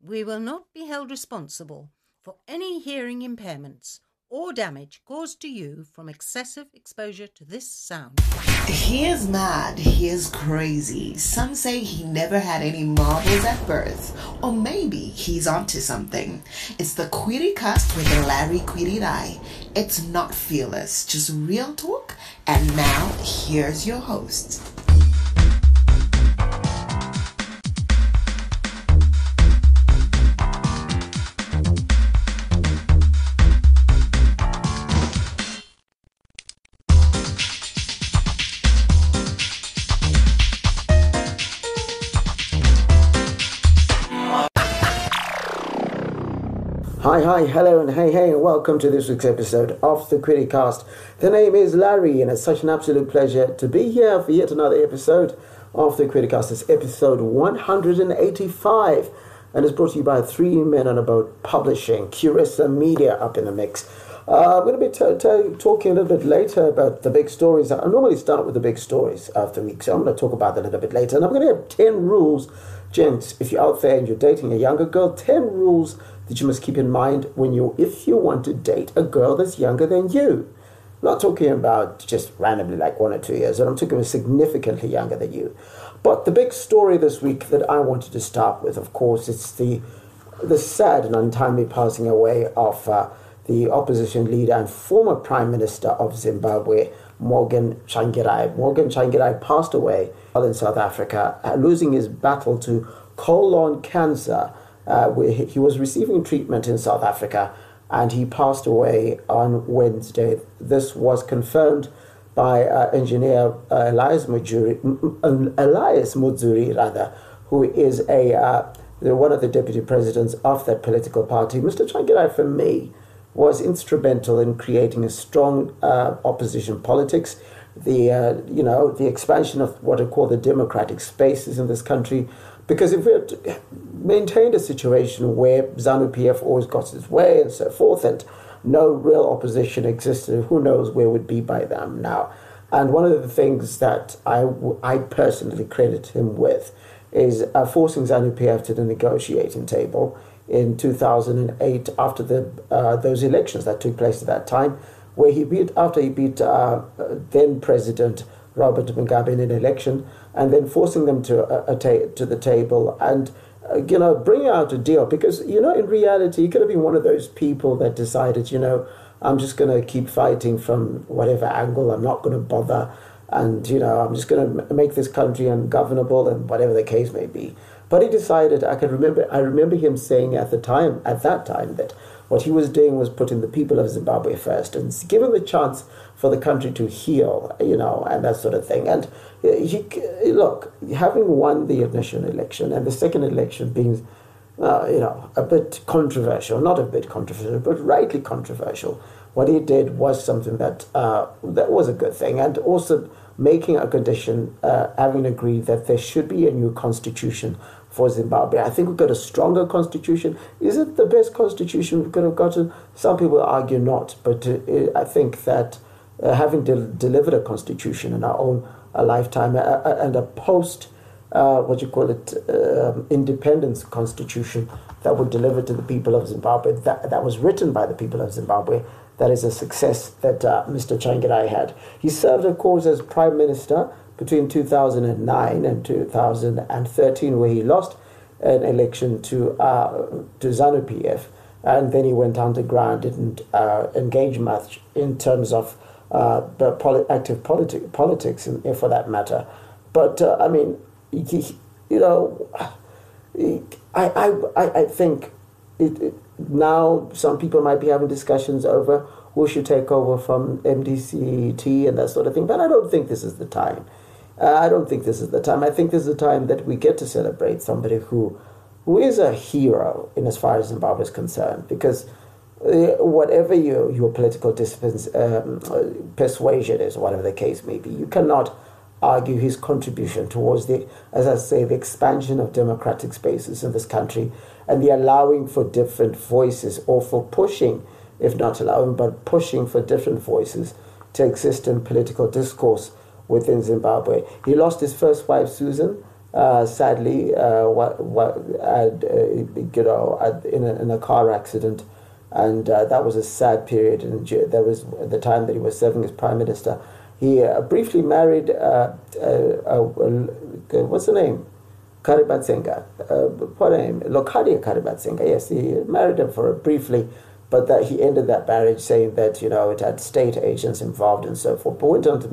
We will not be held responsible for any hearing impairments or damage caused to you from excessive exposure to this sound. He is mad. He is crazy. Some say he never had any marbles at birth. Or maybe he's onto something. It's the QueeryCast with Larry Queery. It's not fearless, just real talk. And now, here's your host. Hi, hello, and hey, and welcome to this week's episode of the QueeryCast. The name is Larry, and it's such an absolute pleasure to be here for yet another episode of the QueeryCast. It's episode 185, and it's brought to you by Three Men on a Boat Publishing, Curissa Media up in the mix. I'm going to be talking a little bit later about the big stories. I normally start with the big stories of the week, so I'm going to talk about that a little bit later. And I'm going to have 10 rules, gents, if you're out there and you're dating a younger girl, 10 rules that you must keep in mind if you want to date a girl that's younger than you. I'm not talking about just randomly like 1 or 2 years, and I'm talking about significantly younger than you. But the big story this week that I wanted to start with, of course, it's the sad and untimely passing away of the opposition leader and former Prime Minister of Zimbabwe, Morgan Tsvangirai. Morgan Tsvangirai passed away in South Africa, losing his battle to colon cancer. He was receiving treatment in South Africa, and he passed away on Wednesday. This was confirmed by engineer Elias Mudzuri, who is one of the deputy presidents of that political party. Mr. Tsvangirai, for me, was instrumental in creating a strong opposition politics, the expansion of what I call the democratic spaces in this country. Because if we had maintained a situation where ZANU-PF always got its way and so forth, and no real opposition existed, who knows where we'd be by them now. And one of the things that I personally credit him with is forcing ZANU-PF to the negotiating table in 2008 after those elections that took place at that time, where he beat then President Robert Mugabe in an election, and then forcing them to the table and bring out a deal. Because in reality, he could have been one of those people that decided, I'm just going to keep fighting from whatever angle. I'm not going to bother, and I'm just going to make this country ungovernable, and whatever the case may be. But he decided. I remember him saying at that time that what he was doing was putting the people of Zimbabwe first and giving the chance for the country to heal, and that sort of thing. And having won the initial election and the second election being, a bit controversial, not a bit controversial, but rightly controversial, what he did was something that was a good thing. And also making a condition, having agreed that there should be a new constitution for Zimbabwe. I think we've got a stronger constitution. Is it the best constitution we could have gotten? Some people argue not, but I think that having delivered a constitution in our own lifetime and a post, independence constitution that would deliver to the people of Zimbabwe, that was written by the people of Zimbabwe, that is a success that Mr. Tsvangirai had. He served, of course, as Prime Minister between 2009 and 2013, where he lost an election to ZANU-PF, and then he went underground, didn't engage much in terms of active politics, for that matter. But I think now some people might be having discussions over who should take over from MDC-T and that sort of thing, but I don't think this is the time. I think this is the time that we get to celebrate somebody who is a hero in as far as Zimbabwe is concerned, because whatever your political persuasion is, whatever the case may be, you cannot argue his contribution towards the expansion of democratic spaces in this country and the allowing for different voices, or for pushing, if not allowing, but pushing for different voices to exist in political discourse within Zimbabwe. He lost his first wife, Susan, sadly, in a car accident, and that was a sad period. And that was at the time that he was serving as Prime Minister. He briefly married, what's the name? Karibatsenga. What name? Lokadia Karibatsenga. Yes, he married her for briefly, but that he ended that marriage saying that, it had state agents involved and so forth. But went on to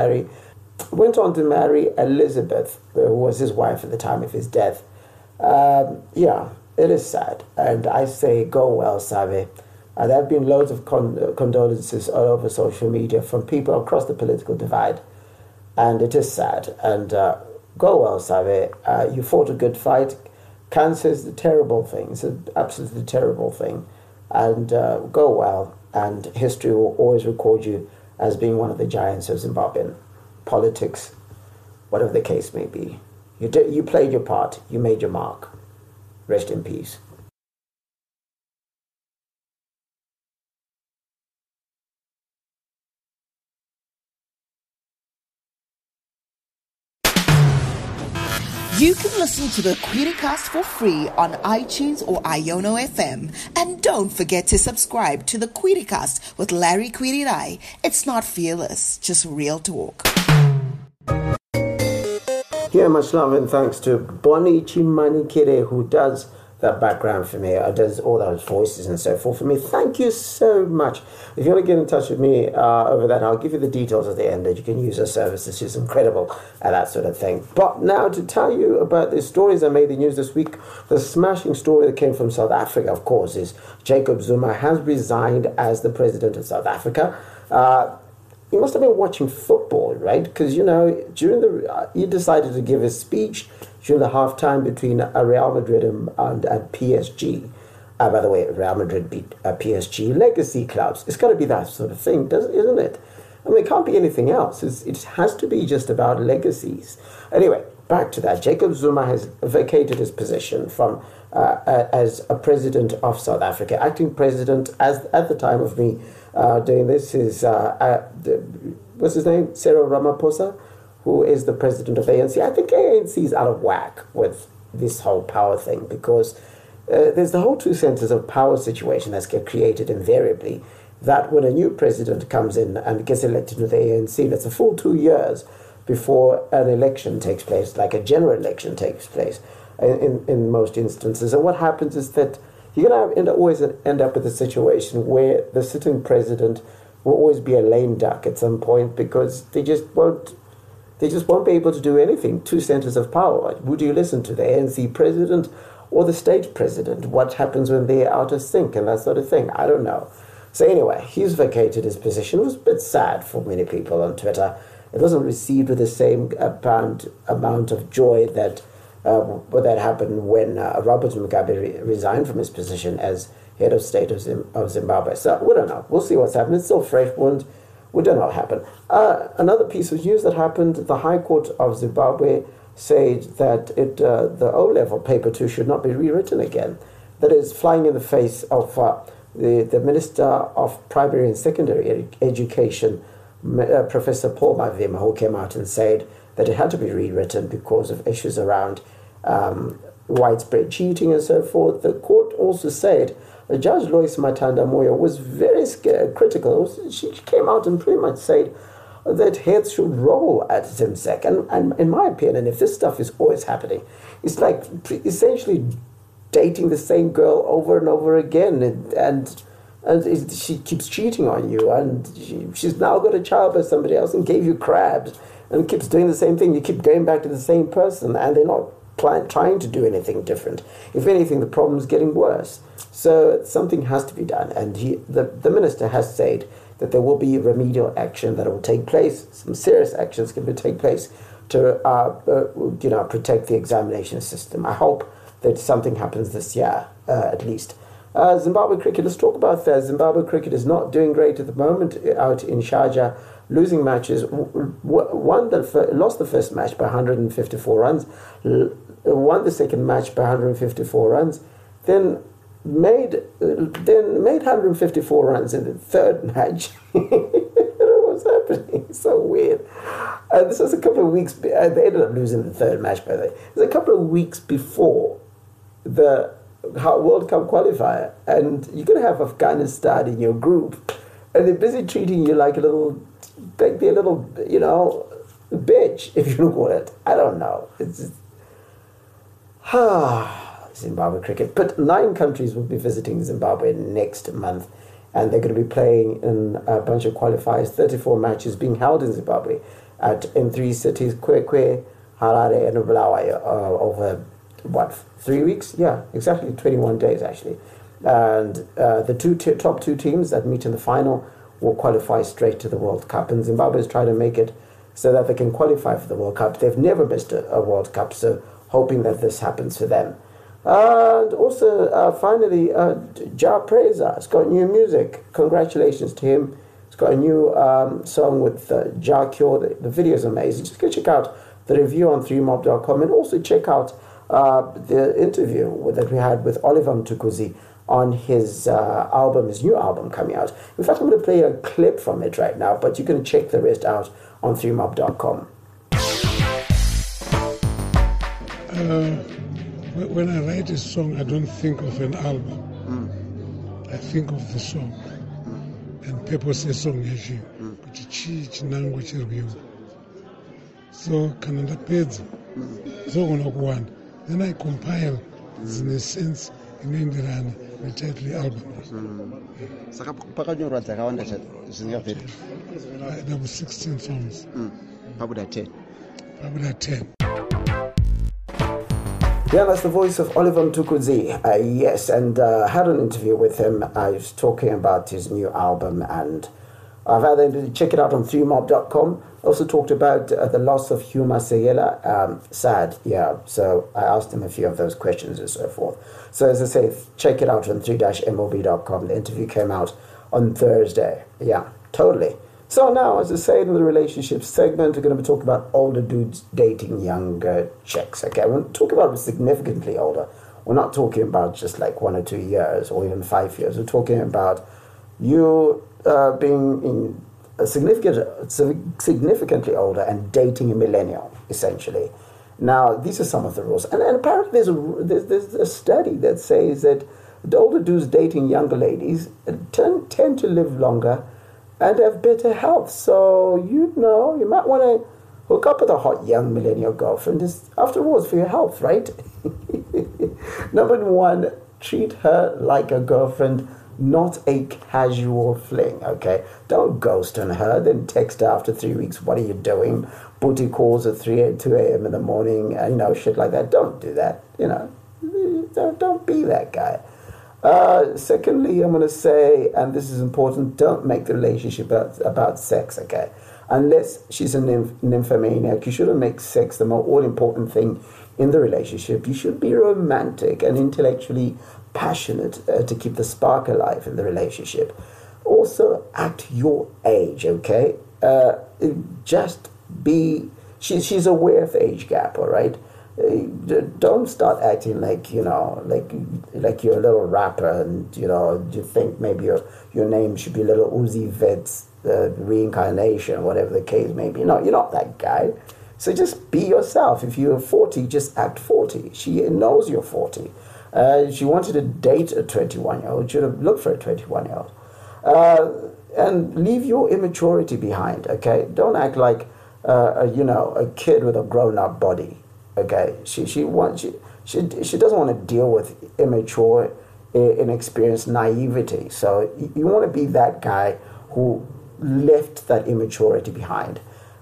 marry Elizabeth, who was his wife at the time of his death. It is sad. And I say, go well, Save. There have been loads of condolences all over social media from people across the political divide. And it is sad. And go well, Save. You fought a good fight. Cancer is a terrible thing. It's an absolutely terrible thing. And go well. And history will always record you as being one of the giants of Zimbabwean politics, whatever the case may be. You played your part. You made your mark. Rest in peace. You can listen to the QueryCast for free on iTunes or Iono FM. And don't forget to subscribe to the QueryCast with Larry Quirirai. It's not fearless, just real talk. Yeah, much love and thanks to Bonnie Chimanikere, who does that background for me, does all those voices and so forth for me. Thank you so much. If you want to get in touch with me over that, I'll give you the details at the end that you can use her services. She's incredible at that sort of thing. But now to tell you about the stories that made the news this week, the smashing story that came from South Africa, of course, is Jacob Zuma has resigned as the president of South Africa. He must have been watching football, right? Because, during he decided to give a speech during the halftime between Real Madrid and PSG. By the way, Real Madrid beat PSG, legacy clubs. It's got to be that sort of thing, isn't it? I mean, it can't be anything else. It has to be just about legacies. Anyway, back to that. Jacob Zuma has vacated his position from as a president of South Africa, acting president at the time of me doing this is what's his name? Cyril Ramaphosa, who is the president of ANC. I think ANC is out of whack with this whole power thing because there's the whole two centers of power situation that's get created invariably. That when a new president comes in and gets elected to the ANC, that's a full 2 years before an election takes place, like a general election takes place in most instances. And what happens is that you're going to always end up with a situation where the sitting president will always be a lame duck at some point because they just won't be able to do anything. Two centers of power. Who do you listen to, the ANC president or the state president? What happens when they're out of sync and that sort of thing? I don't know. So anyway, he's vacated his position. It was a bit sad for many people on Twitter. It wasn't received with the same amount of joy that happened when Robert Mugabe resigned from his position as head of state of Zimbabwe. So we don't know. We'll see what's happening. It's still fresh wound. We don't know what happened. Another piece of news that happened, the High Court of Zimbabwe said that the O-level paper 2 should not be rewritten again. That is flying in the face of the Minister of Primary and Secondary Education, Professor Paul Mavima, who came out and said that it had to be rewritten because of issues around widespread cheating and so forth. The court also said Judge Lois Matanda Moyo was very critical. She came out and pretty much said that heads should roll at ZimSec. And in my opinion, if this stuff is always happening, it's like essentially dating the same girl over and over again, and she keeps cheating on you, and she's now got a child by somebody else and gave you crabs, and keeps doing the same thing. You keep going back to the same person, and they're not trying to do anything different. If anything, the problem is getting worse. So something has to be done, and the minister has said that there will be remedial action that will take place. Some serious actions can take place to protect the examination system. I hope that something happens this year, at least. Zimbabwe cricket, let's talk about that. Zimbabwe cricket is not doing great at the moment out in Sharjah, losing matches. Lost the first match by 154 runs, won the second match by 154 runs, then made 154 runs in the third match. What's happening? happening? It's so weird. This was a couple of weeks. They ended up losing the third match, by the way. It was a couple of weeks before the World Cup qualifier, and you're going to have Afghanistan in your group, and they're busy treating you like a little, bitch, if you look at it. I don't know. It's just, Zimbabwe cricket. But 9 countries will be visiting Zimbabwe next month, and they're going to be playing in a bunch of qualifiers. 34 matches being held in Zimbabwe in 3 cities: Kwekwe, Harare, and Bulawayo, over 3 weeks? Yeah, exactly 21 days actually. And the top 2 teams that meet in the final will qualify straight to the World Cup. And Zimbabwe is trying to make it so that they can qualify for the World Cup. They've never missed a World Cup, so hoping that this happens for them. And also, finally, Ja Preza has got new music. Congratulations to him. He's got a new song with Ja Cure. The video is amazing. Just go check out the review on 3mob.com, and also check out the interview that we had with Oliver Mtukudzi on his new album coming out. In fact, I'm going to play a clip from it right now, but you can check the rest out on 3mob.com. When I write a song, I don't think of an album. I think of the song. And people say song yashi kuti chi chinango chiriyo. So kana ndapedza zogona kuwanda. Then I compile in a sense inoenderana netitle album. Saka pakanyorwa dzakawanda zvingapera. There were 16 songs. Pabuda 10. Pabuda 10. Yeah, that's the voice of Oliver Mtukudzi. Yes, and I had an interview with him. I was talking about his new album, and I've had them to check it out on 3mob.com. Also talked about the loss of Hugh Masekela. Sad, yeah. So I asked him a few of those questions and so forth. So as I say, check it out on 3-mob.com. The interview came out on Thursday. Yeah, totally. So now, as I say in the relationship segment, we're going to be talking about older dudes dating younger chicks. Okay, we're talking about significantly older. We're not talking about just like 1 or 2 years or even 5 years. We're talking about you being in significantly older and dating a millennial, essentially. Now, these are some of the rules. And apparently there's a study that says that the older dudes dating younger ladies tend to live longer and have better health. So, you might want to hook up with a hot young millennial girlfriend. After all, it's for your health, right? Number 1, treat her like a girlfriend, not a casual fling, okay? Don't ghost on her, then text her after 3 weeks, what are you doing? Booty calls at 2 a.m. in the morning, shit like that. Don't do that, Don't be that guy. Secondly, I'm going to say, and this is important, don't make the relationship about sex, okay? Unless she's a nymphomaniac, you shouldn't make sex the more all-important thing in the relationship. You should be romantic and intellectually passionate to keep the spark alive in the relationship. Also, act your age, okay? Just be... She's aware of the age gap, all right? Don't start acting like you're a little rapper, and you think maybe your name should be Little Uzi Vert's reincarnation, whatever the case may be. No, you're not that guy. So just be yourself. If you're 40, just act 40. She knows you're 40. She wanted to date a 21-year-old. Should have looked for a 21-year-old. And leave your immaturity behind. Okay, don't act like a kid with a grown-up body. Okay, she doesn't want to deal with immature, inexperienced naivety. So you want to be that guy who left that immaturity behind.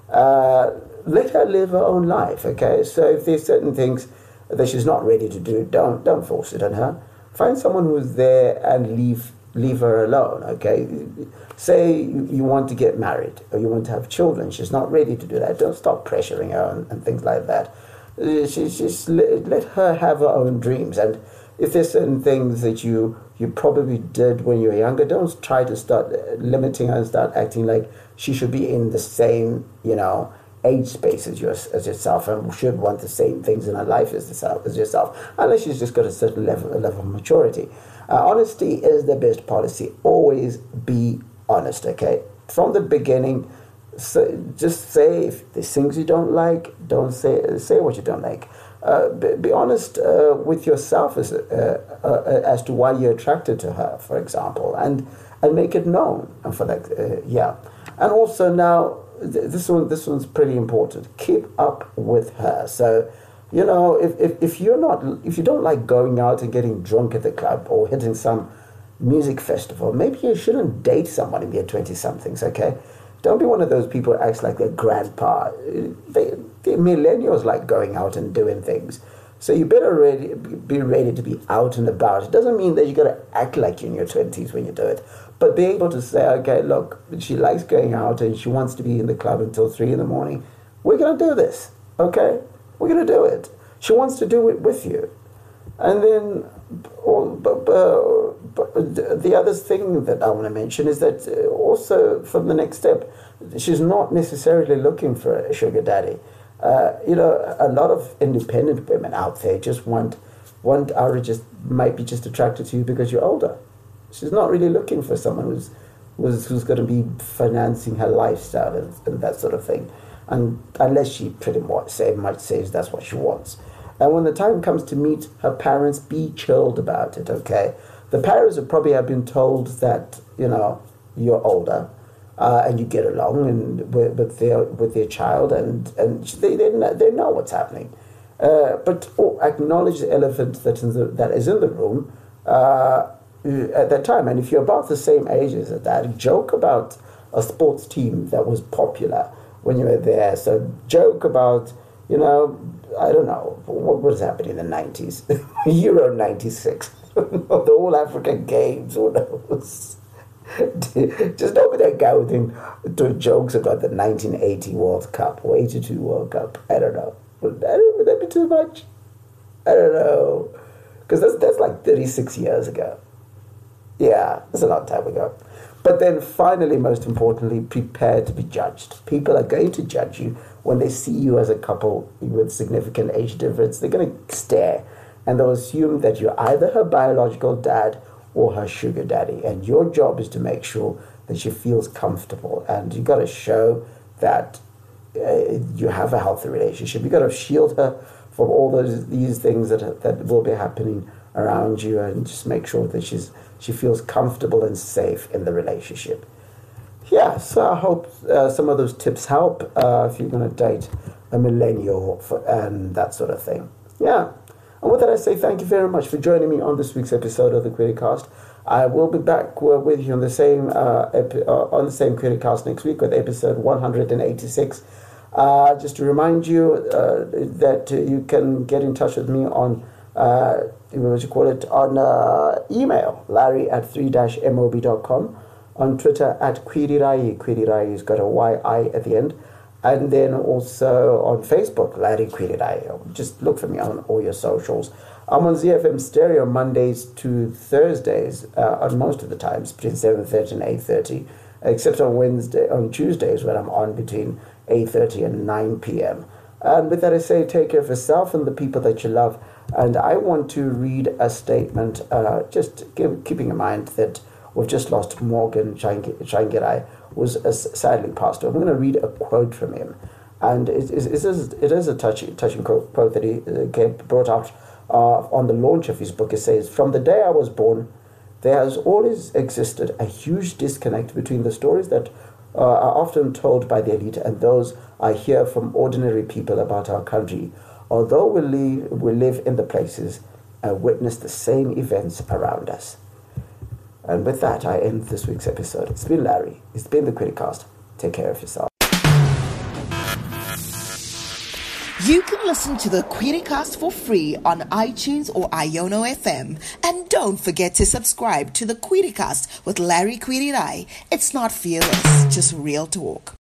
Let her live her own life. Okay, so if there's certain things that she's not ready to do, don't force it on her. Find someone who's there and leave her alone. Okay, say you want to get married or you want to have children. She's not ready to do that. Don't stop pressuring her and things like that. Just let her have her own dreams. And if there's certain things that you probably did when you were younger, don't try to start limiting her and start acting like she should be in the same age space as yourself and should want the same things in her life as yourself, unless she's just got a certain level of maturity. Honesty is the best policy. Always be honest, okay? From the beginning, So just say if there's things you don't like, don't say what you don't like. Be honest with yourself as to why you're attracted to her, for example, and make it known. And for that, yeah. And also now, this one's pretty important. Keep up with her. So, if you don't like going out and getting drunk at the club or hitting some music festival, maybe you shouldn't date someone in their 20-somethings. Okay. Don't be one of those people who acts like their grandpa. The millennials like going out and doing things. So you better be ready to be out and about. It doesn't mean that you got to act like you're in your 20s when you do it. But be able to say, okay, look, she likes going out and she wants to be in the club until 3 in the morning. We're going to do this, okay? We're going to do it. She wants to do it with you. And then the other thing that I want to mention is that also from the next step, she's not necessarily looking for a sugar daddy. A lot of independent women out there just might be just attracted to you because you're older. She's not really looking for someone who's going to be financing her lifestyle and that sort of thing, and unless she pretty much says that's what she wants. And when the time comes to meet her parents, be chilled about it, okay? The parents would probably have been told that, you're older and you get along and with their child and they know what's happening. But acknowledge the elephant that is in the room at that time. And if you're about the same age as that, joke about a sports team that was popular when you were there. So joke about, I don't know, what was happening in the 90s? Euro 96. The All African Games, who knows? Just don't be that guy doing jokes about the 1980 World Cup or 82 World Cup. I don't know. Would that be too much? I don't know. Because that's like 36 years ago. Yeah, that's a long time ago. But then finally, most importantly, prepare to be judged. People are going to judge you when they see you as a couple with significant age difference. They're going to stare and they'll assume that you're either her biological dad or her sugar daddy. And your job is to make sure that she feels comfortable. And you got to show that you have a healthy relationship. You got to shield her from all these things that will be happening around you, and just make sure that she feels comfortable and safe in the relationship. Yeah, so I hope some of those tips help if you're going to date a millennial and that sort of thing. Yeah. And with that, I say thank you very much for joining me on this week's episode of the Querycast. I will be back with you on the same Querycast next week with episode 186. Just to remind you that you can get in touch with me on email, larry@3-mob.com, on Twitter @QueryRai. QueryRai has got a YI at the end. And then also on Facebook, Larry Queryrai. Just look for me on all your socials. I'm on ZFM Stereo Mondays to Thursdays, on most of the times, between 7:30 and 8:30, except on Tuesdays when I'm on between 8:30 and 9 p.m. And with that, I say take care of yourself and the people that you love. And I want to read a statement, keeping in mind that we've just lost Morgan Tsvangirai, who's sadly passed away. I'm going to read a quote from him. And it is a touching quote that he brought out on the launch of his book. It says, "From the day I was born, there has always existed a huge disconnect between the stories that are often told by the elite and those I hear from ordinary people about our country. Although we live in the places and witness the same events around us." And with that, I end this week's episode. It's been Larry. It's been the Querycast. Take care of yourself. You can listen to the Querycast for free on iTunes or Iono FM. And don't forget to subscribe to the Querycast with Larry Queryrai. It's not fearless, just real talk.